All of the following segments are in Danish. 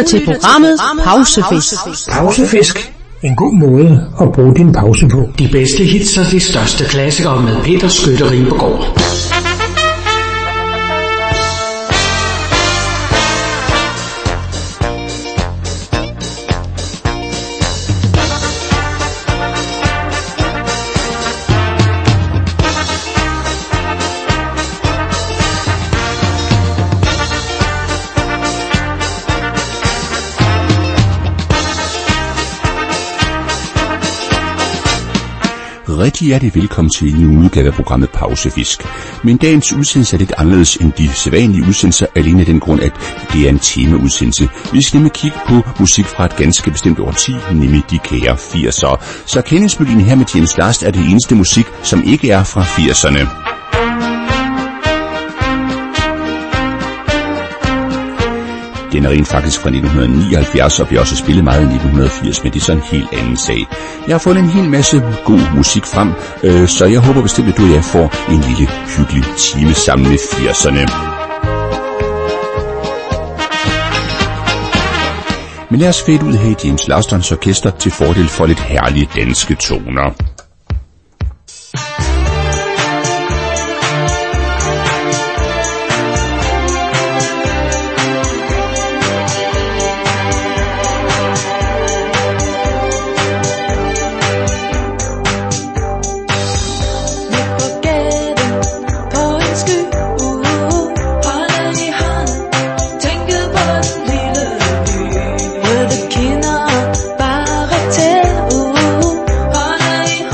lytter til programmet Pausefisk. Pausefisk. En god måde at bruge din pause på. De bedste hits og de største klassikere med Peter Skytte Ribergaard. Rigtig hjertelig velkommen til en ny udgave af programmet Pausefisk. Men dagens udsendelse er lidt anderledes end de sædvanlige udsendelser, alene af den grund, at det er en temaudsendelse. Vi skal nemlig kigge på musik fra et ganske bestemt årti, nemlig de kære 80'ere. Så kendingsmelodien her med James Last er det eneste musik, som ikke er fra 80'erne. Den er rent faktisk fra 1979 og bliver også spillet meget i 1980, men det er så en helt anden sag. Jeg har fundet en hel masse god musik frem, så jeg håber bestemt, at du og jeg får en lille hyggelig time sammen med 80'erne. Men lad os fade ud her i James Lastons orkester til fordel for lidt herlige danske toner. Kinder bare til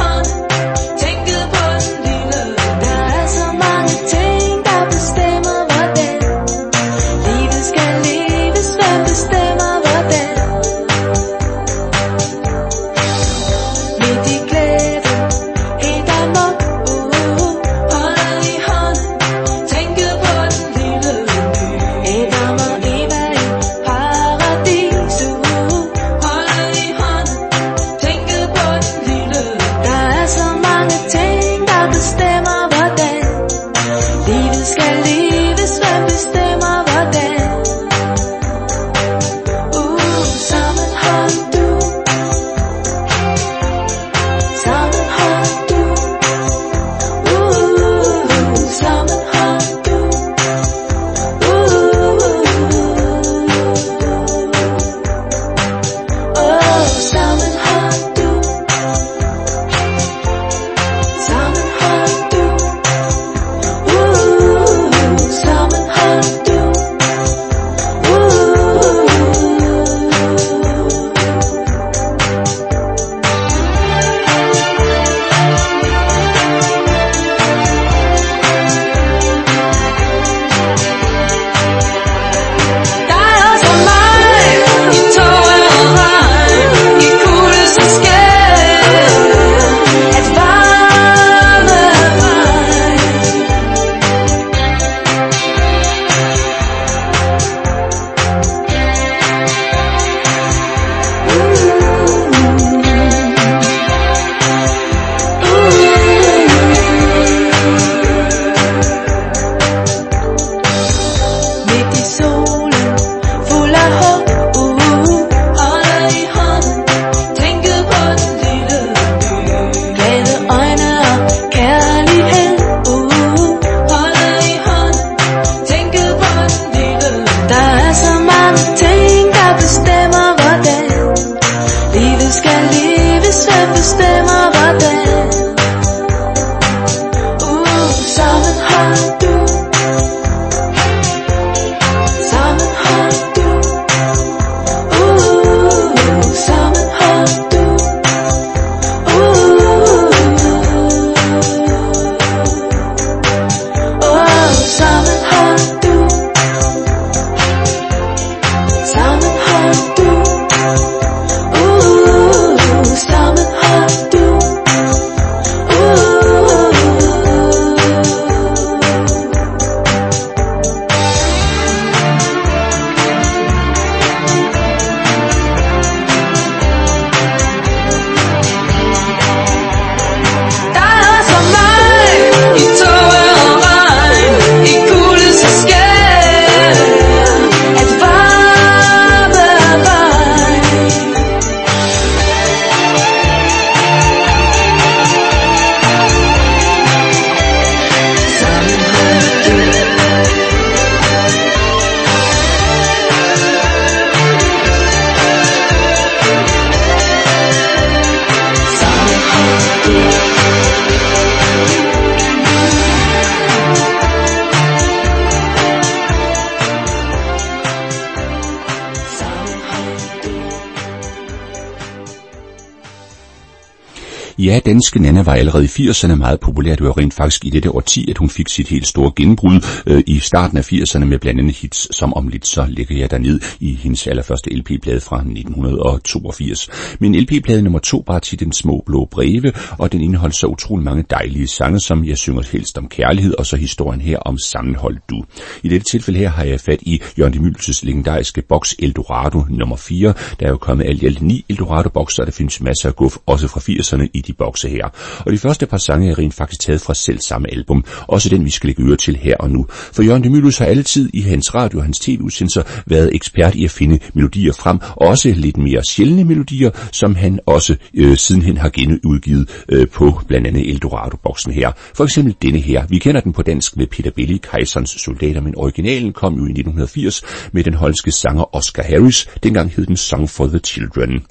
Ja, danske Nanna var allerede i 80'erne meget populær. Det var rent faktisk i dette årti, at hun fik sit helt store gennembrud i starten af 80'erne med blandt andet hits som Om lidt så ligger jeg derned i hendes allerførste LP-plade fra 1982. Men LP-plade nummer 2 var titlen Små blå breve, og den indeholdt så utrolig mange dejlige sange, som Jeg synger helst om kærlighed, og så historien her om Sammenhold du. I dette tilfælde her har jeg fat i Jørgen de Mylius' legendariske boks Eldorado nummer 4. Der er jo kommet alt 9 Eldorado-bokser, og der findes masser af guf, også fra 80'erne i de bokse her. Og de første par sange er rent faktisk taget fra selv samme album, også den vi skal lægge øre til her og nu. For Jørgen de Mylius har altid i hans radio og hans tv-udsendelser været ekspert i at finde melodier frem, også lidt mere sjældne melodier, som han også sidenhen har genudgivet på blandt andet Eldorado-boksen her. For eksempel denne her. Vi kender den på dansk ved Peter Belli, Kejserens soldater, men originalen kom jo i 1980 med den hollandske sanger Oscar Harris. Dengang hed den Song for the Children.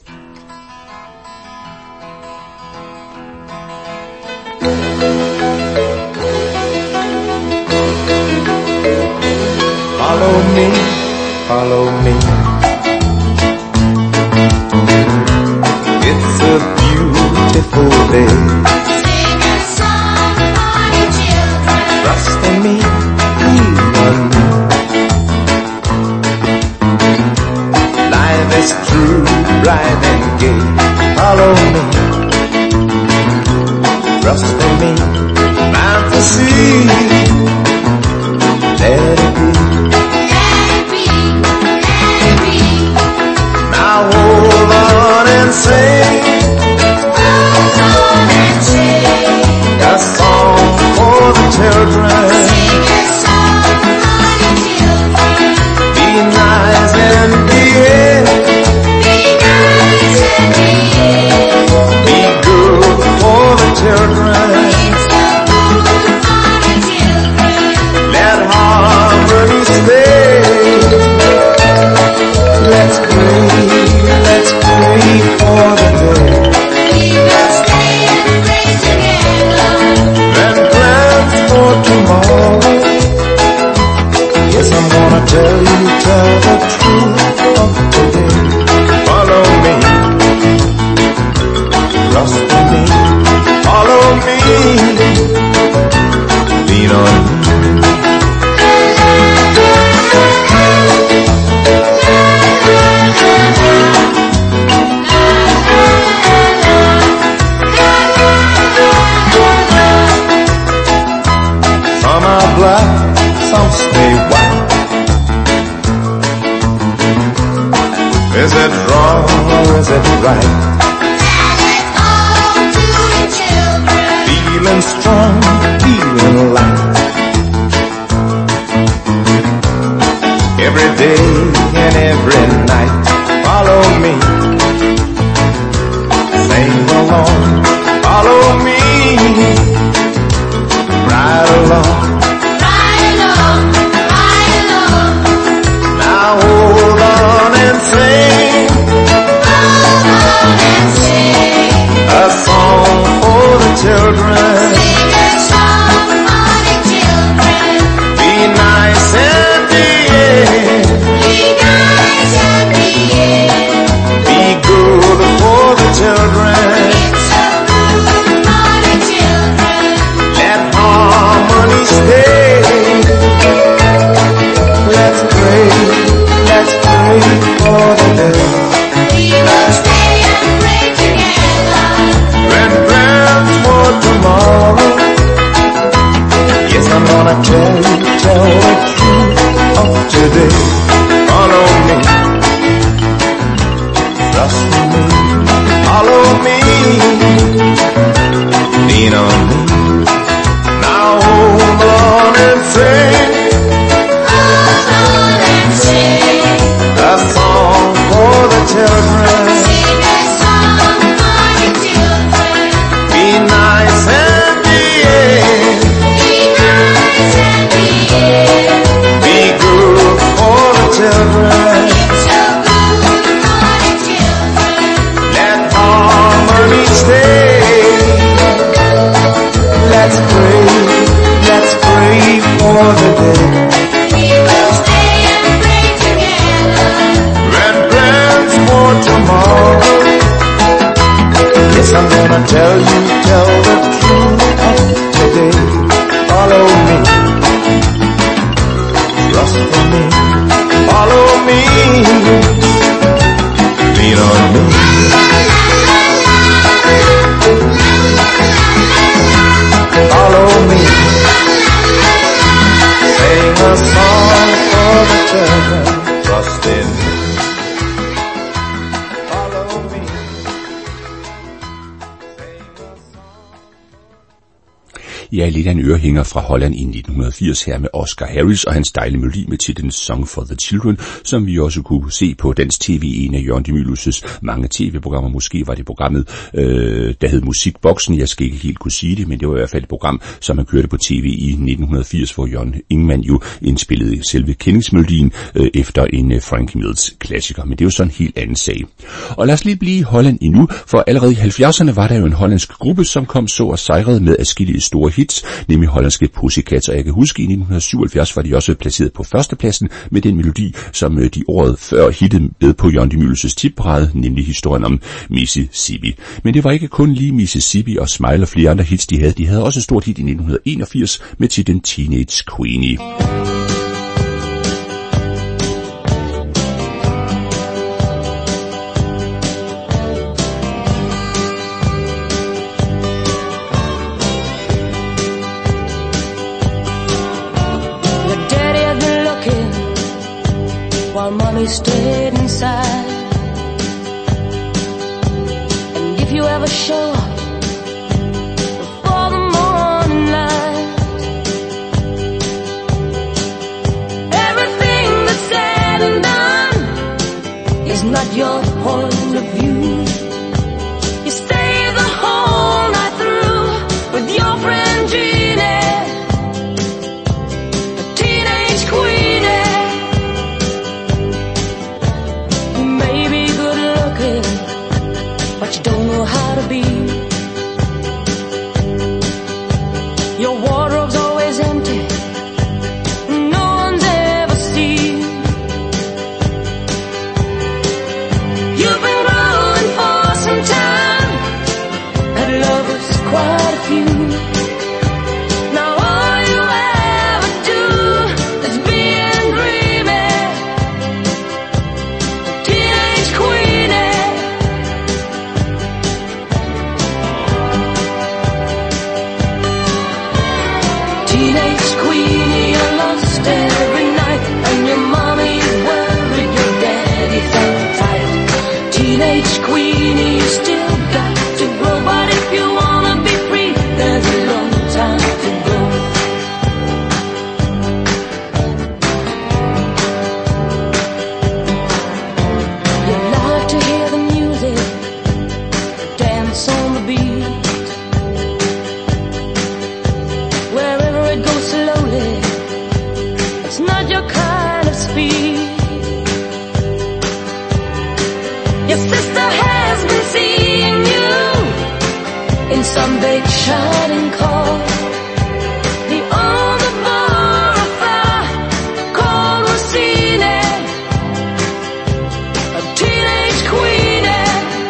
Follow me, follow me. It's a beautiful day. Sing a song for the children. Trust in me, lean on me. Life is true, bright and gay. Follow me. Trust in me, fantasy. Let it be. Hold on and sing. Hold on and sing. A song for the children. Sing a song for the children. Be nice and behave. Be nice and behave. Be good for the children. It's so good for the children. Let harmony stay. Let's pray. Let's pray for the day. We will stay and pray together. And plans for tomorrow. Yes, I'm gonna tell the truth of today. Follow me. Trust in me. Follow me. Lean on me. Some stay white. Is it wrong or is it right? Tell it all to the children. Feeling strong, feeling light. Every day and every night. Follow me. Sing along. Follow me. Ride along. Hold on and sing. Hold on and sing. A song for the children. Sing a song for the children. Be nice and behave. Be nice and behave. Be good for the children. It's so good for the children. Let harmony stay. Let's pray. Let's pray for the day. We will stay and pray together. And plans for tomorrow. Yes, I'm gonna tell the truth of today. Follow me. Trust me. Follow me. Lean on me. Now hold on and sing. Hold on and sing. A song for the children. Sing a song for the children. Be nice and behave. Be nice and behave. Be good for the children. It's so good for the children. Let harmony stay. Let's pray for the day. We will stay and pray together. And plans for tomorrow. Yes, I'm gonna tell you Ja, lidt af en ørehænger fra Holland i 1980 her med Oscar Harris og hans dejlige melodi med titlen Song for the Children, som vi også kunne se på Dansk TV, en af Jørgen de Mylius' mange tv-programmer. Måske var det programmet, der hed Musikboksen. Jeg skal ikke helt kunne sige det, men det var i hvert fald et program, som han kørte på tv i 1980, hvor Jørgen Ingmann jo indspillede selve kendingsmelodien efter en Frankie Mills klassiker. Men det er jo sådan en helt anden sag. Og lad os lige blive i Holland endnu, for allerede i 70'erne var der jo en hollandsk gruppe, som kom så og sejrede med adskillige store hits, nemlig hollandske Pussycats, og jeg kan huske, i 1977 var de også placeret på førstepladsen med den melodi, som de året før hittede med på Jørgen de Mylius' tipparade, nemlig historien om Mississippi. Men det var ikke kun lige Mississippi og Smile og flere andre hits, de havde. De havde også et stort hit i 1981 med titlen Teenage Queenie. Mommy stayed inside, and if you ever show up before the morning light, everything that's said and done is not your point of view. You stay the whole night through with your friend Jeannie, a teenage queenie. But you don't know how to be. Your wardrobe's always empty, no one's ever seen. You've been growing for some time, and lovers quite a few. Now all you ever do is be and dreamy, teenage queenie. Teenage queenie, you're lost every night, and your mommy's worried, your daddy's uptight. Teenage queenie, you still got to grow, but if you wanna be free, there's a long time to go. You like to hear the music, dance on the beat. Wherever it goes slowly, it's not your kind of speed. Your sister has been seeing you in some big shining car. The older thoroughfare called Racine, a teenage queenie.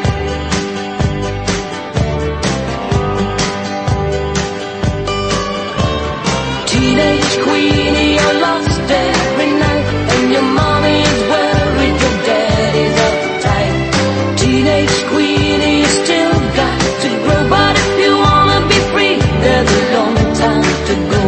Teenage queenie, you're lost every night, and your mommy is worried, your daddy's uptight. Teenage queenie, you still got to grow, but if you wanna be free, there's a long time to go.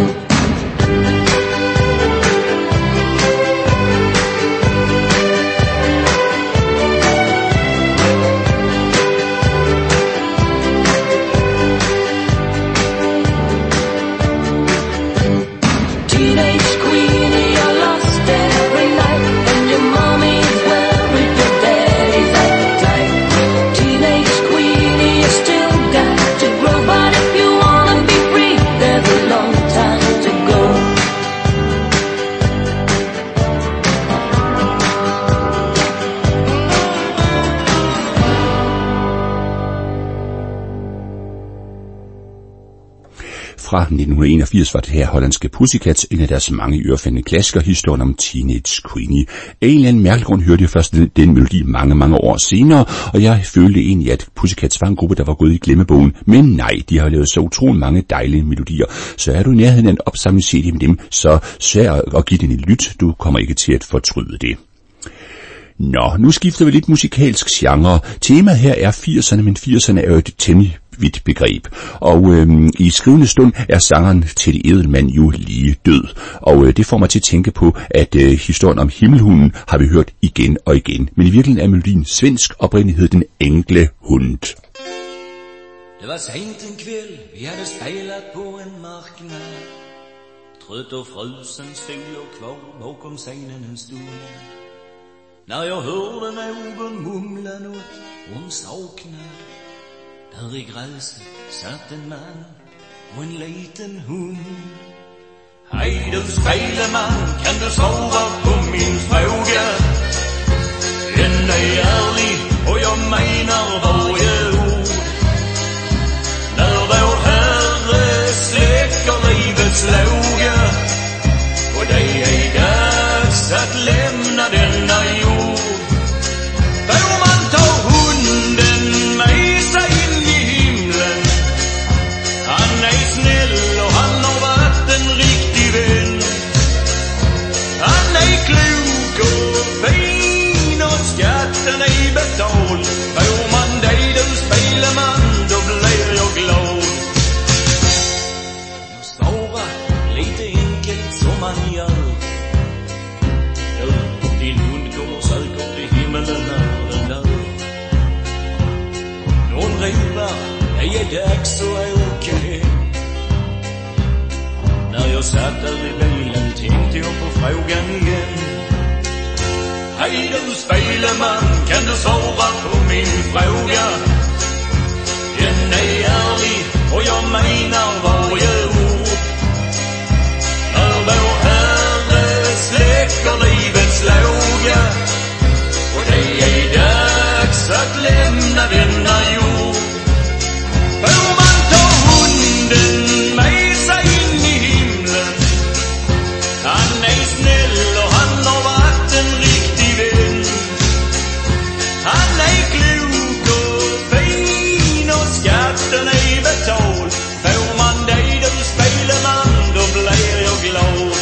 Teenage queenie, you're lost every night, and your mommy is worried, your daddy's uptight. Teenage queenie, you still got to grow, but if you wanna be free, there's a long time to go. Fra 1981 var det her hollandske Pussycats, en af deres mange ørefældende klassikere, historien om Teenage Queenie. Af en eller anden mærkelig grund hørte jeg først den melodi mange år senere, og jeg følte egentlig, at Pussycats var en gruppe, der var gået i glemmebogen. Men nej, de har lavet så utrolig mange dejlige melodier, så er du i nærheden af en opsamling CD med dem, så sørg at give den et lyt. Du kommer ikke til at fortryde det. Nå, nu skifter vi lidt musikalsk genre. Temaet her er 80'erne, men 80'erne er jo et temmelig vidt begreb. Og i skrivende stund er sangeren Teddy Edelmann jo lige død. Og det får mig til at tænke på, at historien om Himmelhunden har vi hørt igen og igen. Men i virkeligheden er melodien svensk, oprindeligt hed den Enkle Hund. Det var sent en kväll, vi hade spelat på en marknad. Trött och frusen stod jag kvar bakom scenen en stund. När jag hörde någon mumla något om saknad. Där i gräset satt en man och en liten hund. Hej du speleman, kan du svara på min fråga? Den är ärlig och jag menar varje ord. När vår Herre släcker livets låga och det är dags att lämna denna jord, får man ta hunden med sig in i himlen. Han är snäll och han har varit en riktig vän. Han är klok och fin och skatten är betald. Får man dig du speleman, då blir jag glad. Jag svarar lite enkelt som man gör. Din hund kommer säkert till himmelen när den dör. Någon ropar, det är dags att åka hem. När jag satt där i bilen tänkte jag på frågan igen. Hej du speleman, kan du svara på min fråga? Den är ärlig och jag menar varje ord. När vår Herre släcker livets låga och det är dags att lämna denna jord, får man ta hunden med sig in i himlen. Han är snäll och han har varit en riktig vän. Han är klok och fin och skatten är betald. Får man dig du speleman, då blir jag glad.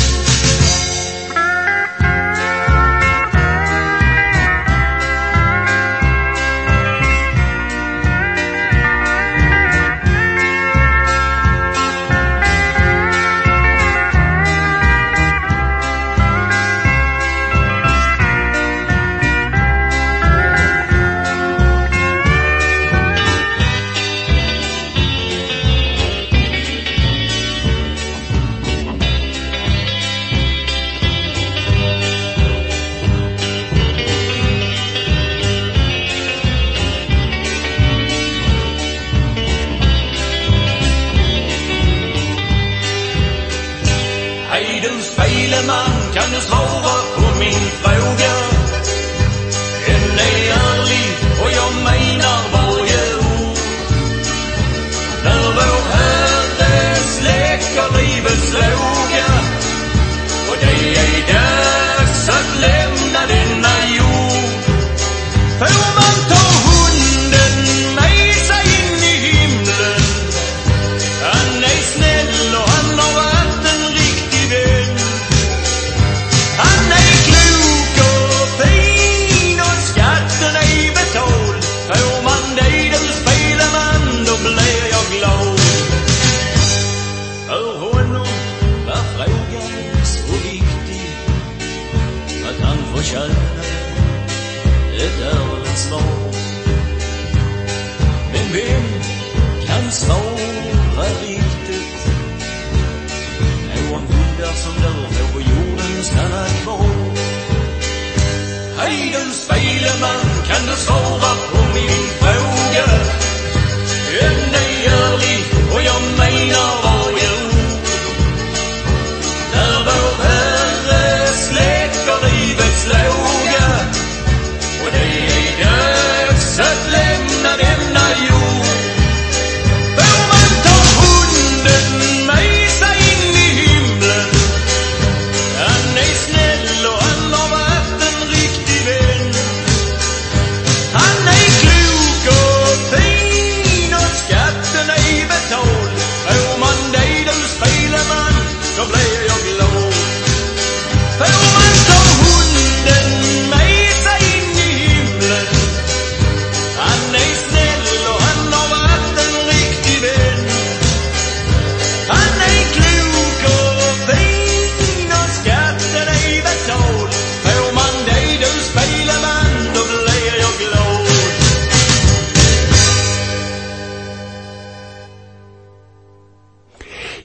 Hej du speleman, kan du svara på min fråga? Den är ärlig och jag menar varje ord. När vår Herre släcker livets låga och det är dags att lämna denna jord, får man ta hunden med sig in i himlen. Han är snäll och han har varit en riktig vän. Han är klok och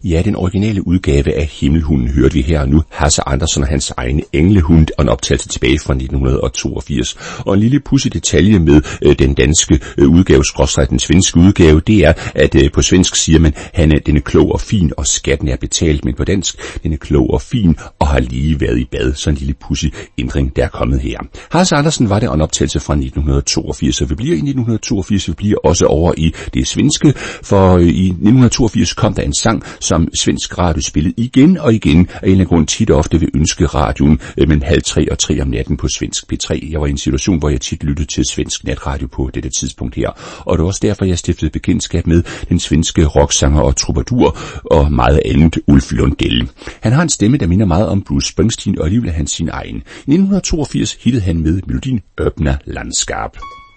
Ja, den originale udgave af Himmelhunden hørte vi her og nu. Hasse Andersen og hans egne Englehund, og en optagelse tilbage fra 1982. Og en lille pudsig detalje med den danske udgave, skråstreg den svenske udgave, det er, at på svensk siger man, den er klog og fin, og skatten er betalt, men på dansk, den er klog og fin, og har lige været i bad. Så en lille pudsig ændring, der er kommet her. Hasse Andersen var der en optagelse fra 1982, og vi bliver i 1982, vi bliver også over i det svenske, for i 1982 kom der en sang, som svensk radio spillede igen og igen, af en eller anden grund tit og ofte vil ønske radioen mellem 2:30 og 3 om natten på svensk P3. Jeg var i en situation, hvor jeg tit lyttede til svensk natradio på dette tidspunkt her, og det var også derfor, jeg stiftede bekendtskab med den svenske rocksanger og troubadour og meget andet Ulf Lundell. Han har en stemme, der minder meget om Bruce Springsteen, og alligevel er han sin egen. I 1982 hittede han med melodien Öppna landskap.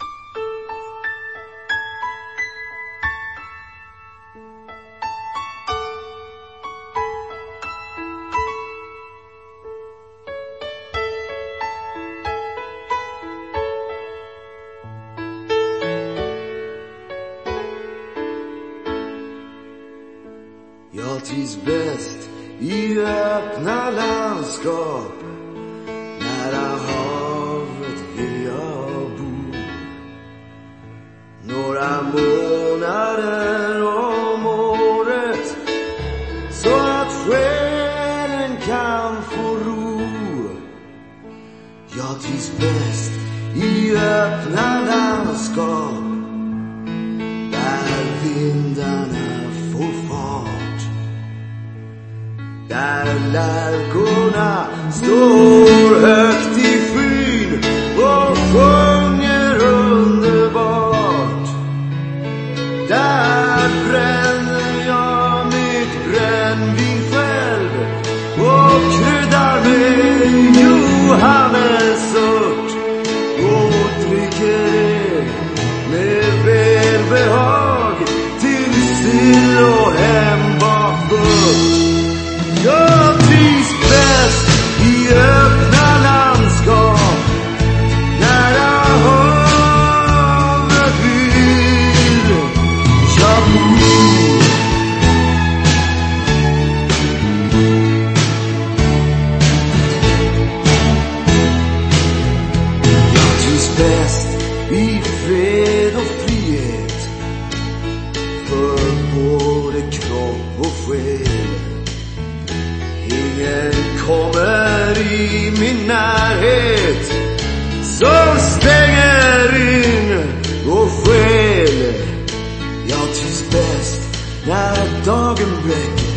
Jag trivs bäst i öppna landskap. Nära havet vill jag bo. Några månader om året, så att själen kan få ro. Jag trivs bäst i öppna landskap, där vindarna får fart. Där lärkorna står högt i skyn och sjunger underbart. Där bränner jag mitt brännvin själv och kryddar med johannesört och dricker det med välbehag till sill och hembakfört. Jag trivs bäst i öppna landskap, nära havet vill jag bo. Jag trivs bäst i fred och frihet, för både kropp och själ. Ingen kommer i min närhet som stänger in och skäl. Jag trivs bäst när dagen bräcker,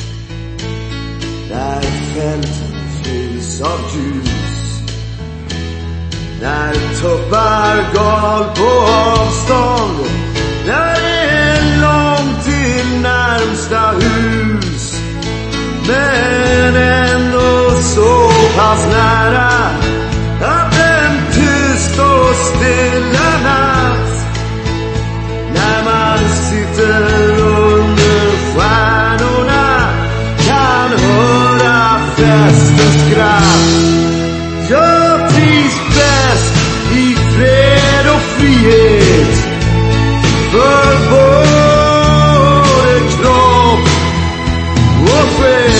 när fälten fylls av ljus, när tuppar gal på avstånd, när det är långt till närmsta hus. Men ändå så pass nära att en tyst och stilla natt, när man sitter under stjärnorna, kan höra festens skratt. Jag trivs bäst i fred och frihet, för både kropp och själ.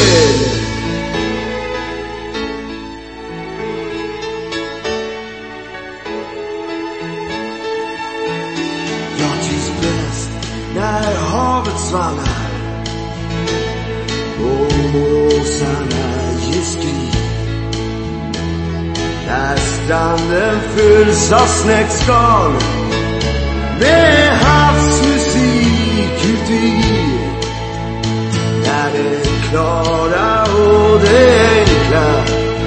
Jag trivs bäst när havet svallar och måsarna ger skrik, när stranden fylls av snäckskal med havsmusik uti, när det klara och det enkla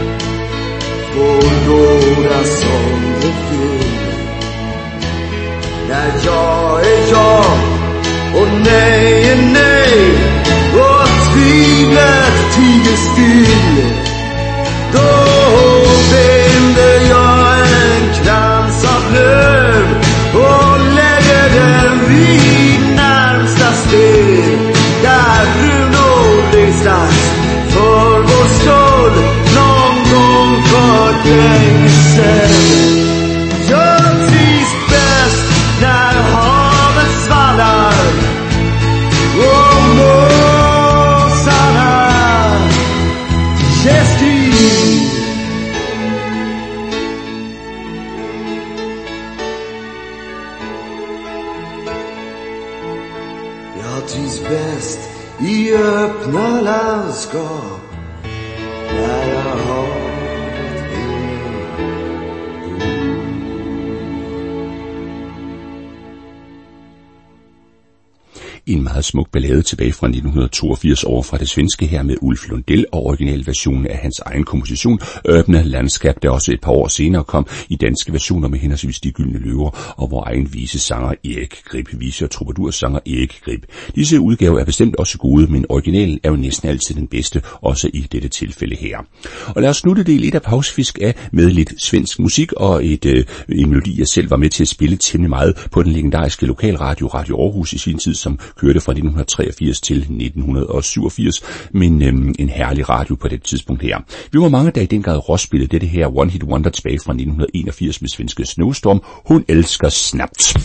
får råda som det vill. När jag är jag och nej är nej och tvivlet tiger still, då binder jag en krans av löv och lägger den vid närmsta steg, där brun och ristas för vår skull någon gång för länge sedan. öppna landskap nära havet. En meget smuk ballade tilbage fra 1982 over fra det svenske her med Ulf Lundell og originalversionen af hans egen komposition Öppna landskab, der også et par år senere kom i danske versioner med henholdsvis De Gyldne Løver og vor egen visesanger Erik Grip, vise- og troubadoursanger Erik Grip. Disse udgaver er bestemt også gode, men originalen er jo næsten altid den bedste, også i dette tilfælde her. Og lad os slutte del 1 af Pausefisk af med lidt svensk musik og en melodi, jeg selv var med til at spille temmelig meget på den legendariske lokalradio Radio Aarhus i sin tid, som kørte fra 1983 til 1987, men en herlig radio på det tidspunkt her. Vi var mange, der i den grad råspillede dette her One Hit Wonder tilbage fra 1981 med svenske Snowstorm. Hun elsker snapt.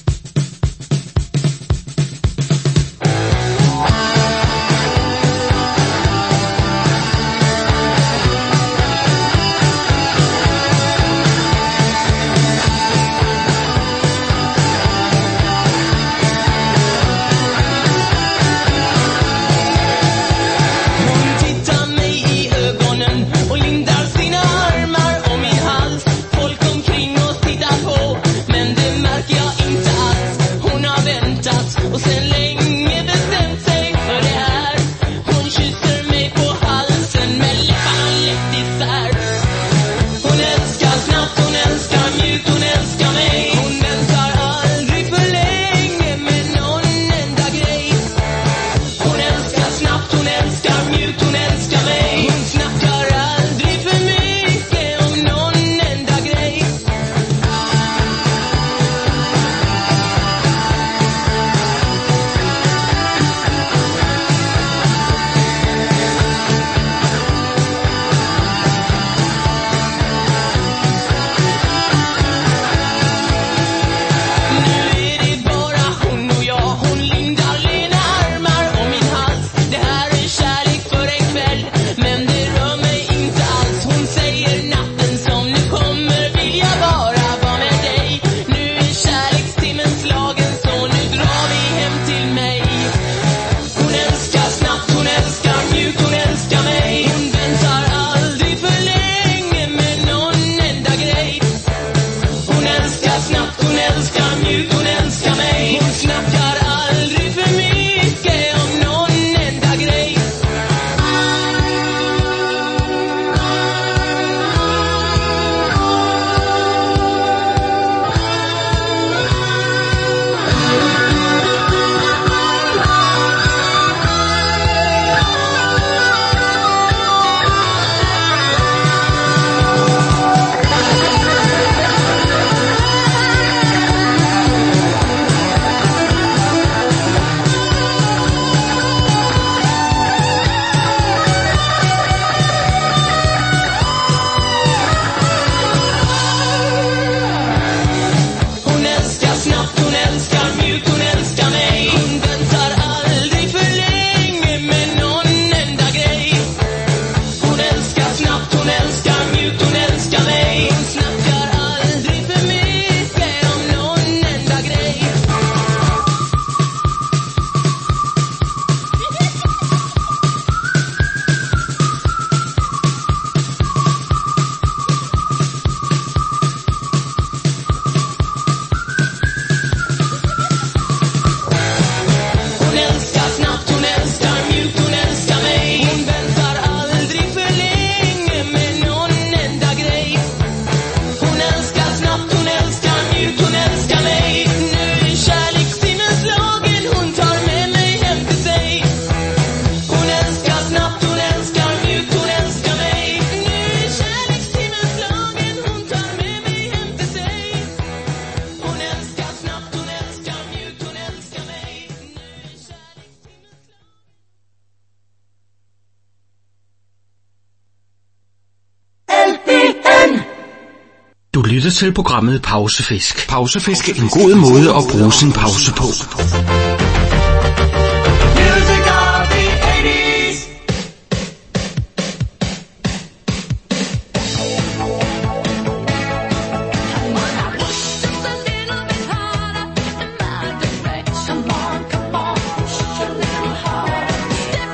Du lytter til programmet Pausefisk. Pausefisk er en god måde at bruge sin pause på. Music of the 80s. Come on, push a little harder. Step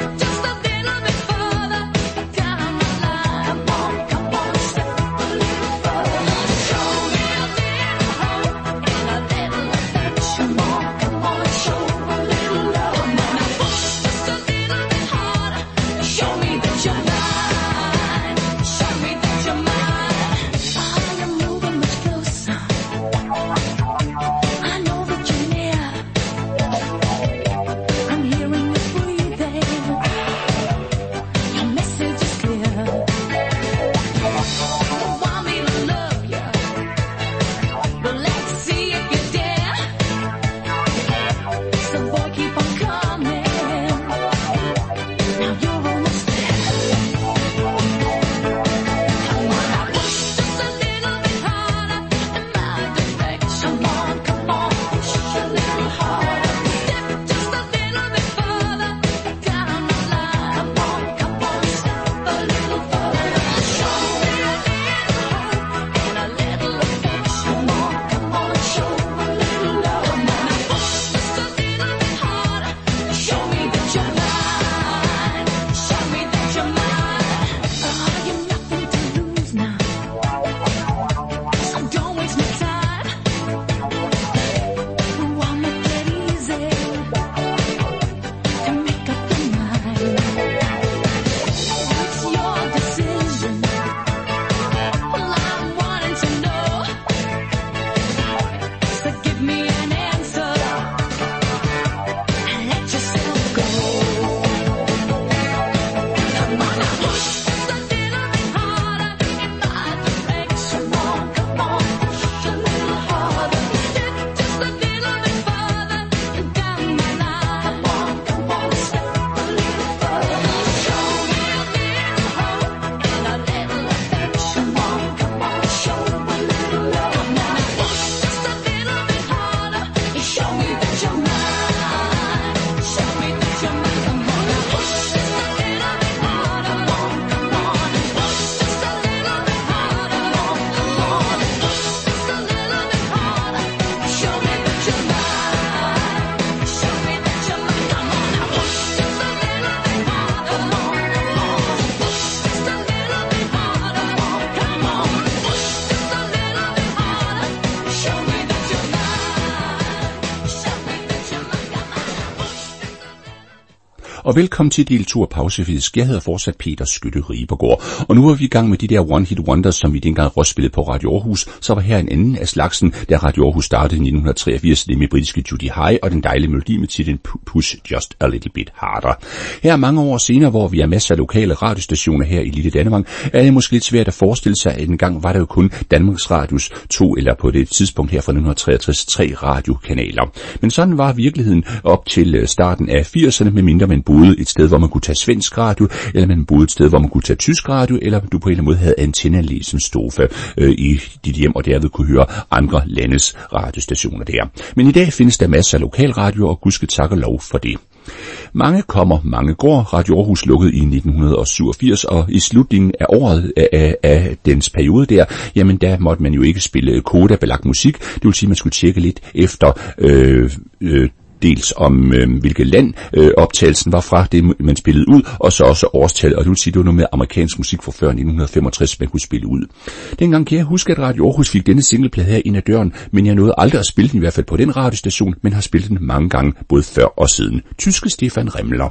og velkommen til del 2 af Pausefisk. Jeg hedder fortsat Peter Skytte Ribergaard, og nu er vi i gang med de der One Hit Wonders, som vi dengang også spillede på Radio Aarhus. Så var her en anden af slagsen, da Radio Aarhus startede i 1983, nemlig britiske Judy High og den dejlige melodi med titlen Push Just a Little Bit Harder. Her mange år senere, hvor vi har masser af lokale radiostationer her i lille Danmark, er det måske lidt svært at forestille sig, at engang var der jo kun Danmarks Radios 2, eller på det tidspunkt her fra 1963, 3 radiokanaler. Men sådan var virkeligheden op til starten af 80'erne, medmindre man boede et sted, hvor man kunne tage svensk radio, eller man boede et sted, hvor man kunne tage tysk radio, eller du på en eller anden måde havde antenneanlæg som stofe i dit hjem, og derved kunne høre andre landes radiostationer der. Men i dag findes der masser af lokalradio, og gudske tak og lov for det. Mange kommer, mange går. Radio Aarhus lukkede i 1987, og i slutningen af året af dens periode der, jamen der måtte man jo ikke spille kodabelagt musik. Det vil sige, at man skulle tjekke lidt efter dels om hvilket land optagelsen var fra, det man spillede ud, og så også årstal, og det vil sige, det var noget med amerikansk musik fra før 1965, man kunne spille ud. Dengang kan jeg huske, at Radio Aarhus fik denne singleplade her ind ad døren, men jeg nåede aldrig at spille den, i hvert fald på den radiostation, men har spillet den mange gange, både før og siden. Tyske Stefan Remmler.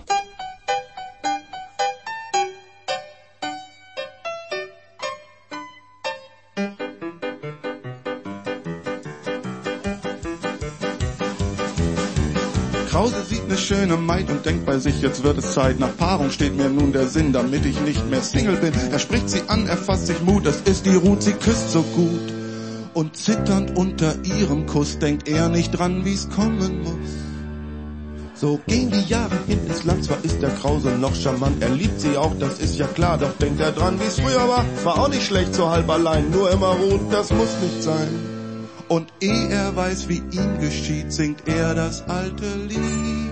Krause sieht eine schöne Maid und denkt bei sich, jetzt wird es Zeit. Nach Paarung steht mir nun der Sinn, damit ich nicht mehr Single bin. Er spricht sie an, er fasst sich Mut, es ist die Ruth, sie küsst so gut. Und zitternd unter ihrem Kuss denkt er nicht dran, wie's kommen muss. So gehen die Jahre hin ins Land, zwar ist der Krause noch charmant, er liebt sie auch, das ist ja klar, doch denkt er dran, wie's früher war auch nicht schlecht, so halb allein, nur immer Ruth, das muss nicht sein. Und ehe er weiß, wie ihm geschieht, singt er das alte Lied.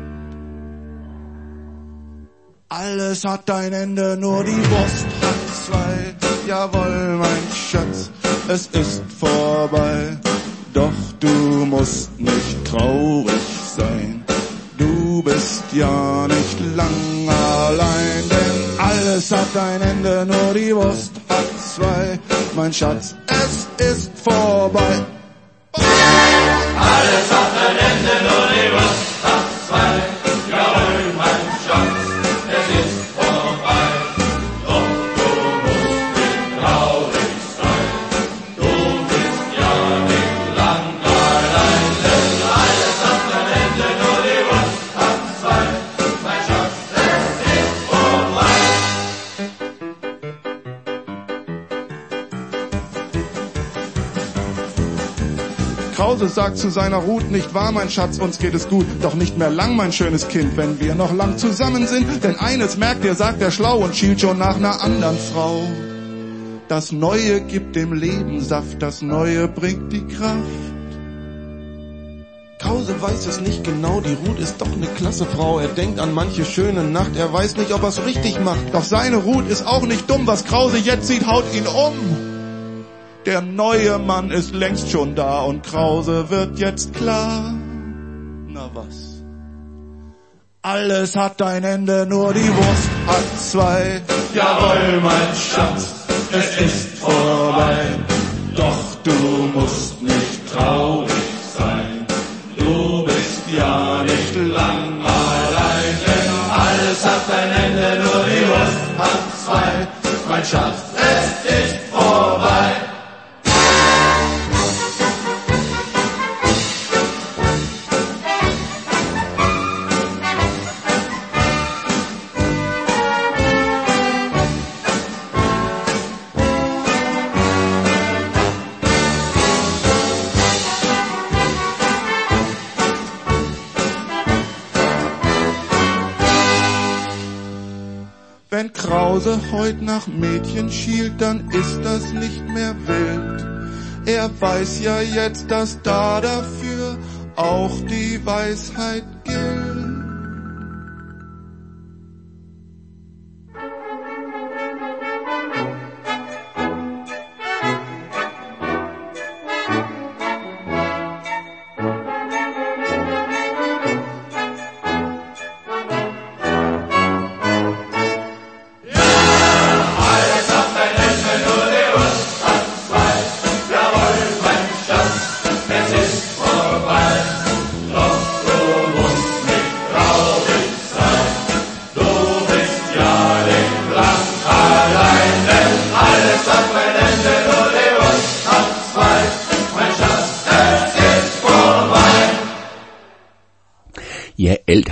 Alles hat ein Ende, nur die Wurst hat zwei. Jawohl, mein Schatz, es ist vorbei. Doch du musst nicht traurig sein. Du bist ja nicht lang allein, denn alles hat ein Ende, nur die Wurst hat zwei. Mein Schatz, es ist vorbei. Alles hat ein Ende, nur die Wurst hat zwei. Jawohl, mein Schatz, es ist vorbei. Doch du musst nicht traurig sein. Du bist ja nicht lang allein, denn alles hat ein Ende, nur die Wurst hat zwei. Mein Schatz, es ist vorbei. Krause sagt zu seiner Ruth, nicht wahr, mein Schatz, uns geht es gut, doch nicht mehr lang, mein schönes Kind, wenn wir noch lang zusammen sind, denn eines merkt ihr, sagt er schlau und schielt schon nach einer anderen Frau. Das Neue gibt dem Leben Saft, das Neue bringt die Kraft. Krause weiß es nicht genau, die Ruth ist doch eine klasse Frau, er denkt an manche schöne Nacht, er weiß nicht, ob er's richtig macht, doch seine Ruth ist auch nicht dumm, was Krause jetzt sieht, haut ihn um. Der neue Mann ist längst schon da und Krause wird jetzt klar. Na was? Alles hat ein Ende, nur die Wurst hat zwei. Jawohl, mein Schatz, es ist vorbei. Doch du musst nicht traurig sein. Du bist ja nicht lang allein, denn alles hat ein Ende, nur die Wurst hat zwei. Mein Schatz, es ist vorbei. Wenn Krause heut nach Mädchen schielt, dann ist das nicht mehr wild. Er weiß ja jetzt, dass da dafür auch die Weisheit gilt. Doch du musst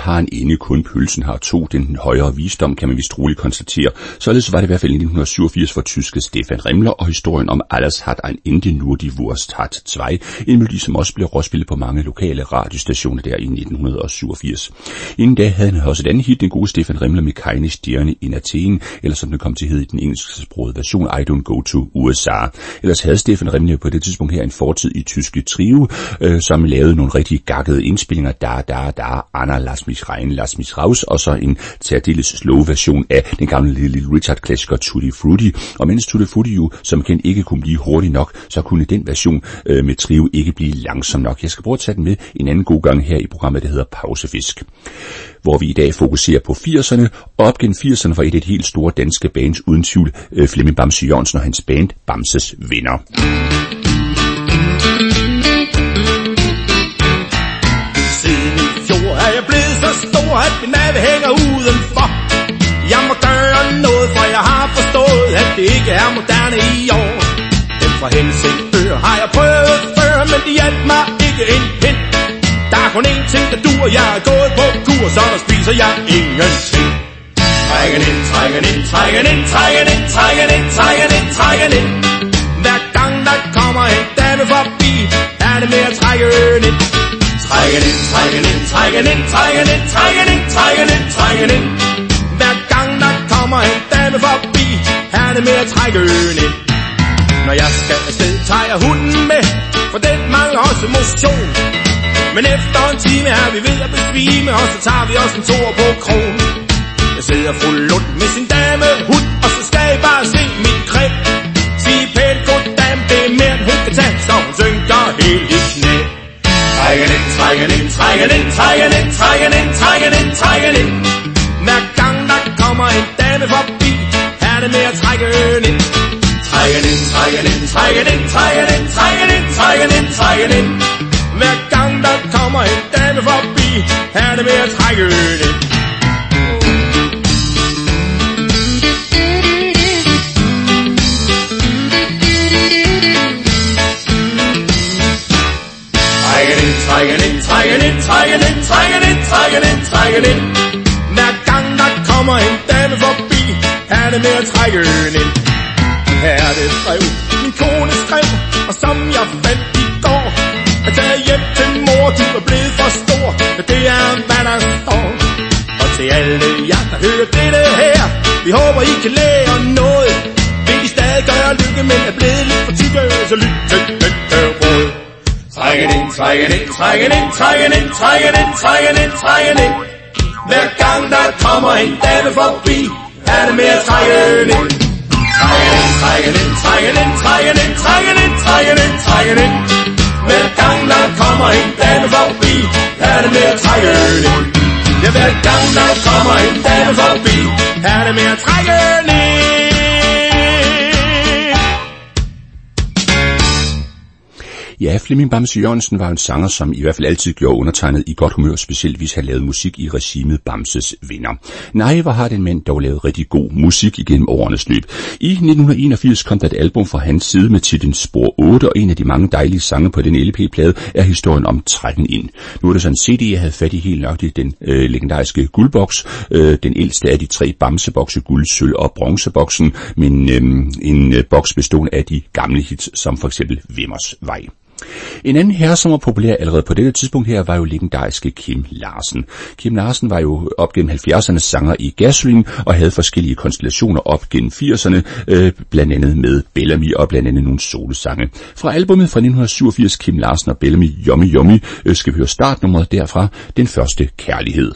har en ende, kun pølsen har to. Den højere visdom kan man vist roligt konstatere. Således var det i hvert fald i 1987 for tyske Stefan Remmler, og historien om Alles hat ein Ende, nur die Wurst hat zwei, en melodi, som også blev råspillet på mange lokale radiostationer der i 1987. Inden da havde han også et andet hit, den gode Stefan Remmler med Keine Sterne in Athen, eller som den kom til at hedde i den engelsksprogede version, I Don't Go to USA. Ellers havde Stefan Remmler på det tidspunkt her en fortid i tyske Trio, som lavede nogle rigtig gakkede indspillinger, da, Anna, Lass mich rein, Lass mich raus, og så en særdeles slow version af den gamle Little Richard-klassiker Tutti Frutti. Og mens Tutti Frutti jo som kendt ikke kunne blive hurtig nok, så kunne den version med Trio ikke blive langsom nok. Jeg skal prøve at tage den med en anden god gang her i programmet, der hedder Pausefisk, hvor vi i dag fokuserer på 80'erne, og op gennem 80'erne var et af de helt store danske bands uden tvivl Flemming Bamse Jørgensen og hans band Bamses Venner. Siden i fjor er jeg blevet så stor, at min nave hænger udenfor. Jeg må gøre noget, for jeg har forstået, at det ikke er moderne i år. Den fra Helsingør har jeg prøvet før, men de hjalp mig ikke en pind. Der er kun én ting, der dur, jeg er gået på kur, så der spiser jeg ingenting. Trækken ind, trækken ind, trækken ind, trækken ind, trækken ind, trækken ind, trækken ind. Hver gang der kommer en dame forbi, er det med at trække ind. Trækken ind, trækken ind, trækken ind, trækken ind, trækken ind, trækken ind, trækken ind. Hver gang der kommer en dame forbi, er det med at trække ind. Når jeg skal afsted, tager jeg hunden med, for den mangler også motion. Men efter en time er vi ved at besvime, og så tager vi også en tur på krogen. Jeg sidder fuld lund med sin dame hund, og så skal I bare se mit greb. Sig pænt goddam, det er mere end hun kan tage, så hun synker helt i knæ. Trækken ind, trækken ind, trækken ind, trækken ind, trækken ind, trækken ind, trækken ind. Hver gang der kommer en dame forbi, er det med at trække ind. Trækken ind, trækken ind, trækken ind, trækken ind, trækken ind, trækken ind, trækken ind. Hver gang der kommer en dame forbi, er det med at trække ind. Trækken ind, trækken ind, trækken ind, trækken ind, trækken ind, trækken ind. Hver gang der kommer en dame forbi, er det med at trække ind. Her er det brev, min kone skrev, og som jeg fandt i går. At tage hjem til mor, du er blevet for stor, det er hvad der står. Og til alle jer, der hører dette her, vi håber I kan lære noget. Vil I stadig gøre lykke, men er blevet lidt for tykke, så lyt til dette råd. Trækken ind, trækken ind, trækken ind, trækken ind, trækken ind, trækken ind, trækken ind. Hver gang der kommer en dame forbi, er det med at trække ind. Trækken ind, trækken ind, trækken ind, trækken ind, trækken ind, trækken ind, trækken ind. Hver gang der kommer en dame forbi, er det med at trække ind. Ja, hver gang der kommer en dame forbi, er det med at trække ind. Ja, Flemming Bamse Jørgensen var en sanger, som i hvert fald altid gjorde undertegnet i godt humør, specielt hvis han lavede musik i regimet Bamses Venner. Nej, hvor har den mand dog lavet rigtig god musik igennem årenes løb. I 1981 kom der et album fra hans side med titlen Spor 8, og en af de mange dejlige sange på den LP-plade er historien om Trækken ind. Nu er det sådan en CD, jeg havde fat i helt nøjagtigt, den legendariske guldboks, den ældste af de 3 Bamsebokse, guld, sølv og bronzeboksen, men en boks bestående af de gamle hits, som for eksempel Vimmers Vej. En anden herre, som var populær allerede på dette tidspunkt her, var jo legendariske Kim Larsen. Kim Larsen var jo op gennem 70'erne sanger i Gasoline og havde forskellige konstellationer op gennem 80'erne, blandt andet med Bellamy og blandt andet nogle solosange. Fra albumet fra 1987, Kim Larsen og Bellamy, Yummy Yummy, skal vi høre startnummeret derfra, Den første kærlighed.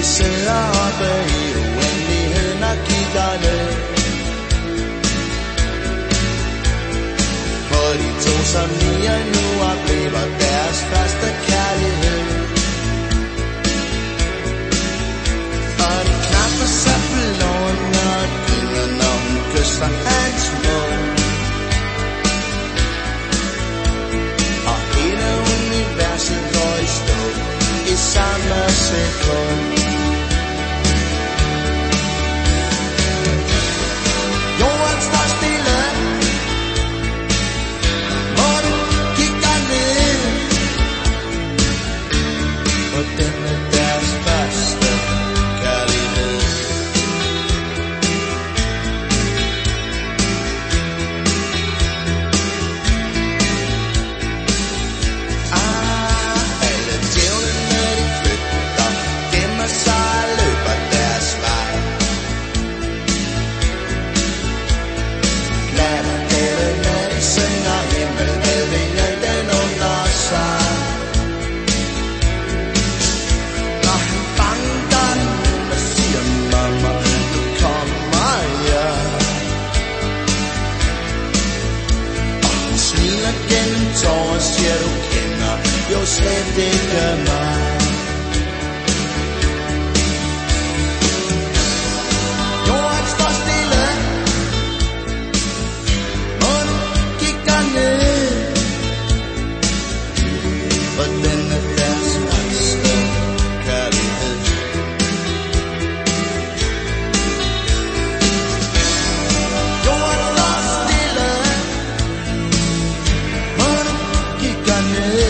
sidder oppe i uendeligheden og kigger ned på de to, som lige nu oplever deres første kærlighed. Og de knapper sig på lårene og griner, når hun kysser hans mund. Og hele universet går i stå i samme sekund. Jorden står stille, månen kigger ned på denne deres første kærlighed. Alle djævlene de flygter, gemmer sig og løber deres vej. Nattergælene de synger himmel med vinden under sig. Når han banker den og siger, mamma, du kommer, ja. Og han smiler gennem tårer og siger, du kender jo slet ikke mig. Jorden står stille, månen kigger ned på denne deres første kærlighed. Jorden står stille, månen kigger ned.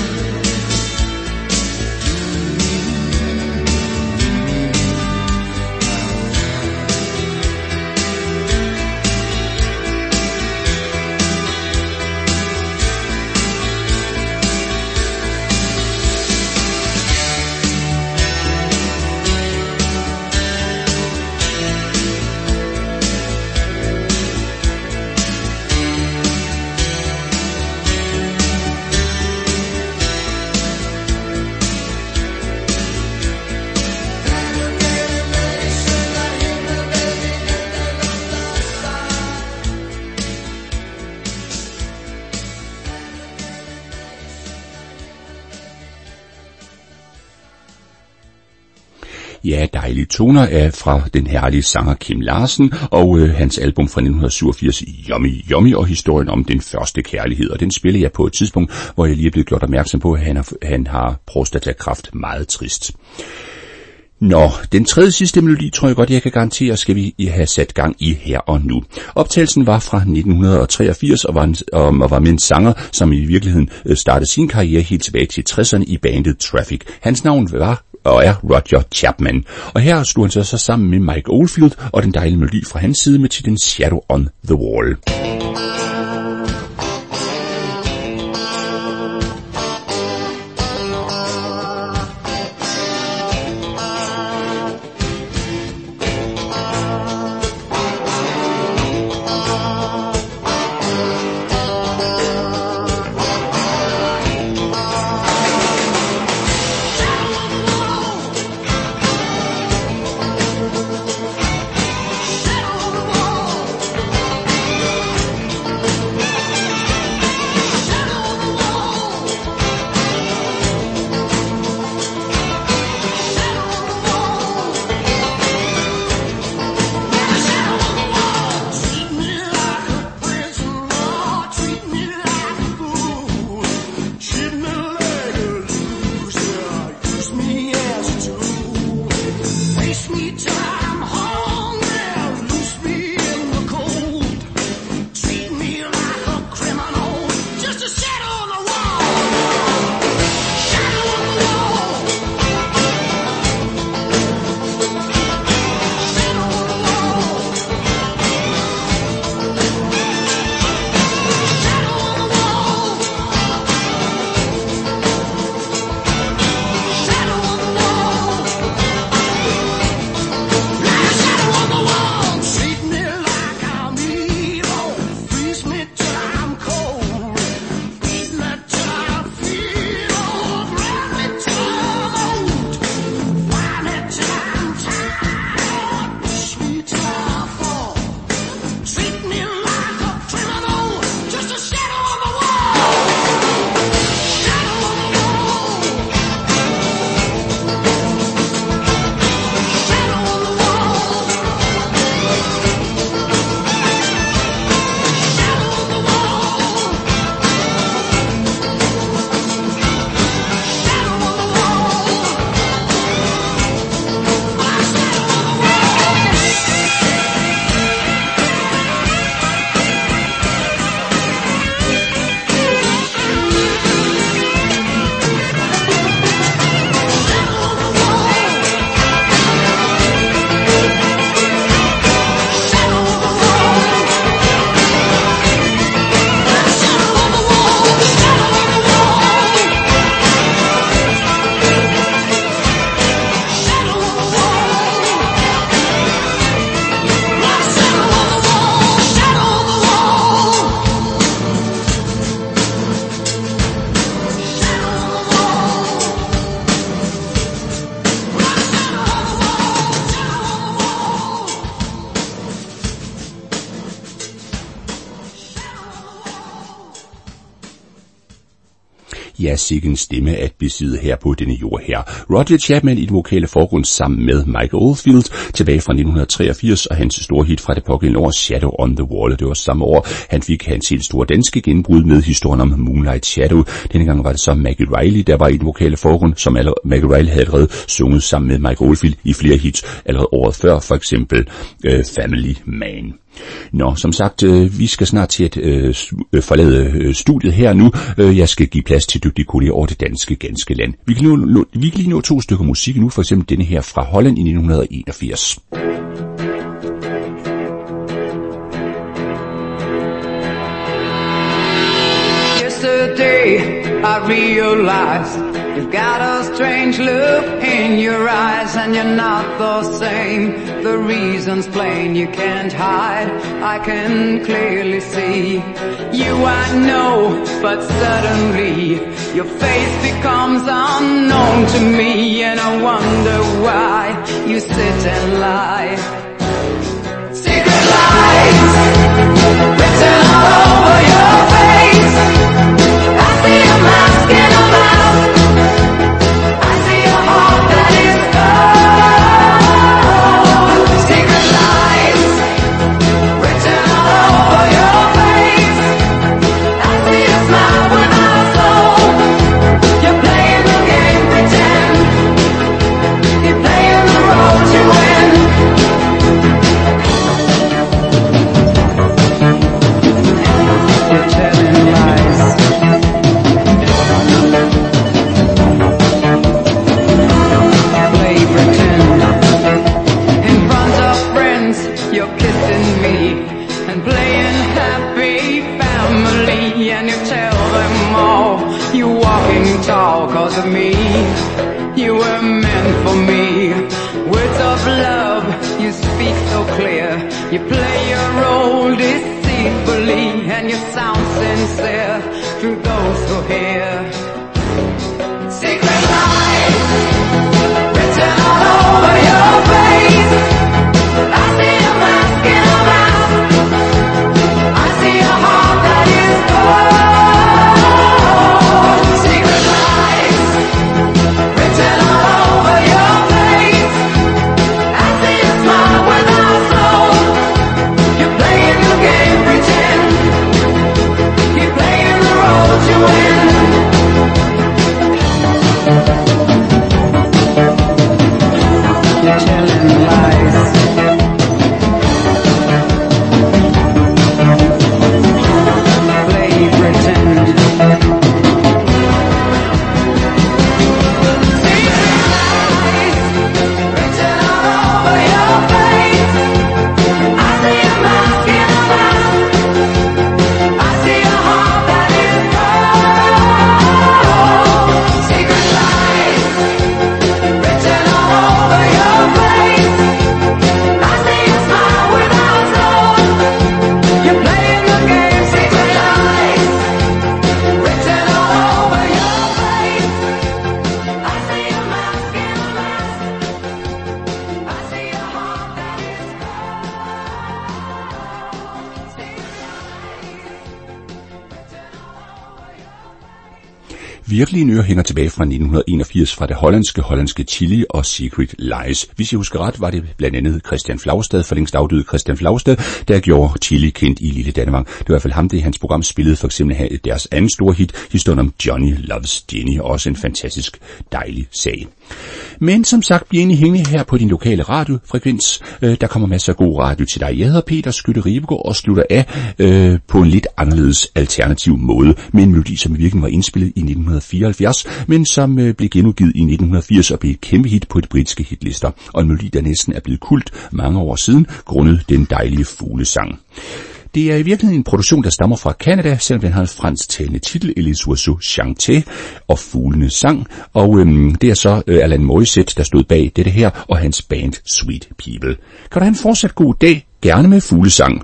Ja, dejlige toner er fra den herlige sanger Kim Larsen og hans album fra 1987, Yummy Yummy, og historien om den første kærlighed. Og den spiller jeg på et tidspunkt, hvor jeg lige er blevet gjort opmærksom på, at han har prostatakræft. Meget trist. Nå, den tredje sidste melodi, tror jeg godt, jeg kan garantere, skal vi have sat gang i her og nu. Optagelsen var fra 1983 og var med en sanger, som i virkeligheden startede sin karriere helt tilbage til 60'erne i bandet Traffic. Hans navn var og er Roger Chapman. Og her stod han så sammen med Mike Oldfield og den dejlige melodi fra hans side med titlen Shadow on the Wall. Ja, sikke en stemme at besidde her på denne jord her. Roger Chapman i den vokale forgrund sammen med Mike Oldfield tilbage fra 1983, og hans store hit fra det pågældende år, Shadow on the Wall. Det var samme år, han fik hans helt store danske gennembrud med historien om Moonlight Shadow. Denne gang var det så Maggie Reilly, der var i den vokale forgrund, som Maggie Reilly havde allerede sunget sammen med Mike Oldfield i flere hits allerede året før, for eksempel Family Man. Nå, som sagt, vi skal snart til at forlade studiet her nu. Jeg skal give plads til dygtige kolleger over det danske ganske land. Vi kan lige nå 2 stykker musik nu, for eksempel denne her fra Holland i 1981. Yesterday I realized you've got a strange look in your eyes, and you're not the same. The reason's plain, you can't hide. I can clearly see you, I know, but suddenly your face becomes unknown to me, and I wonder why you sit and lie. Secret lies written all over your face. I see a mask in a mask. I see a heart that is cold. Secret lies written all over your face. I see a smile without a soul. You're playing the game, pretend. You're playing the role to win. You're telling lies. Play pretend. In front of friends, you're kissing me and playing happy family, and you tell them all you're walking tall 'cause of me. You were meant for me. Words of love, you speak so clear. You play your role deceitfully, and you sound sincere to those who hear. Secret lies written all over your face. I see a mask in a mask. I see a heart that is cold. Secret lies written all over your face. I see a smile without soul. You're playing the game, pretend. You're playing the role to win. You're telling lies. Play pretend. Secret lies written all over your face. I see a mask in a mask. I see a heart that is cold. Secret lies written all over your face. I see a smile without a soul. You're playing the game. Secret lies written all over your face. I see a mask in a mask. I see a heart that is Virkelige nyheder hænger tilbage fra 1981 fra det hollandske Chili og Secret Lies. Hvis jeg husker ret, var det blandt andet Christian Flaustad, for længst afdøde Christian Flaustad, der gjorde Chili kendt i Lille Dannevirke. Det var i hvert fald ham, det i hans program spillede for eksempel deres anden store hit, historien om Johnny Loves Jenny, også en fantastisk dejlig sag. Men som sagt, bliv endelig hængende her på din lokale radiofrekvens. Der kommer masser af god radio til dig. Jeg hedder Peter Skytte Ribegaard og slutter af på en lidt anderledes alternativ måde, med en melodi, som i virkeligheden var indspillet i 1974, men som blev genudgivet i 1980 og blev et kæmpe hit på de britiske hitlister. Og en melodi, der næsten er blevet kult mange år siden, grundet den dejlige fuglesang. Det er i virkeligheden en produktion, der stammer fra Canada, selvom den har en fransktalende titel, Les Oiseaux Chantaient og Fuglene Sang. Og det er så Alain Morissette, der stod bag dette her, og hans band Sweet People. Kan du have en fortsat god dag, gerne med fuglesang.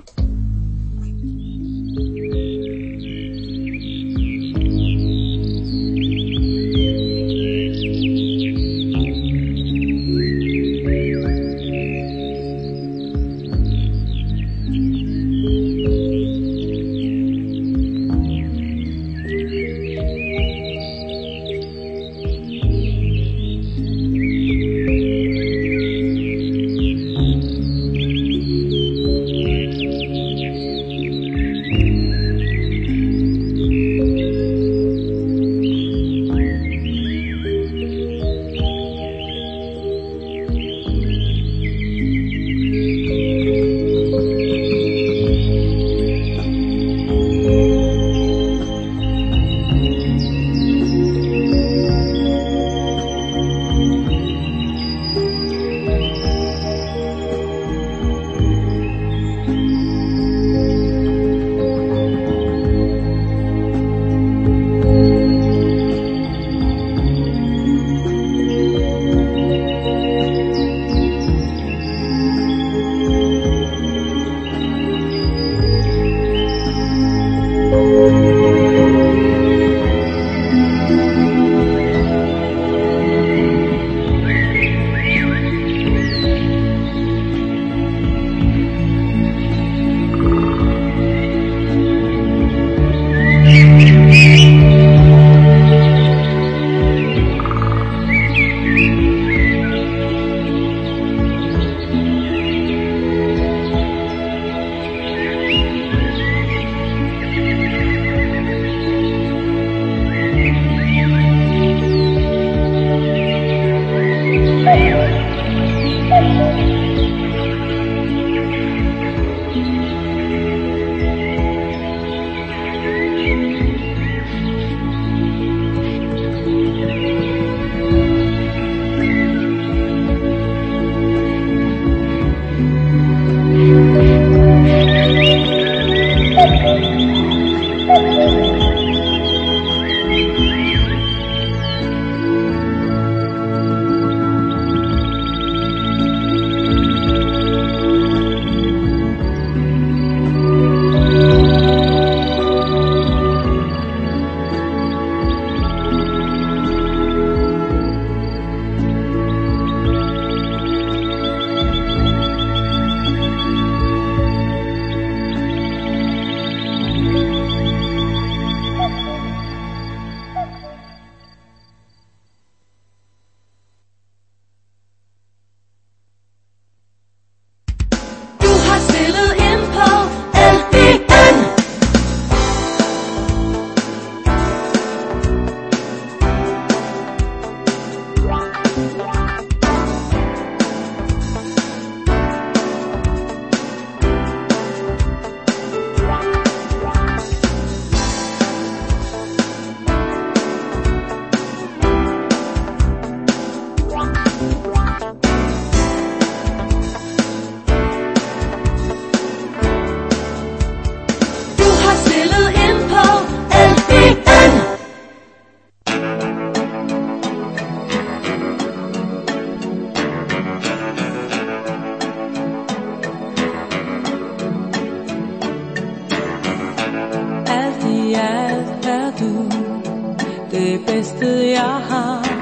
det bedste jeg har.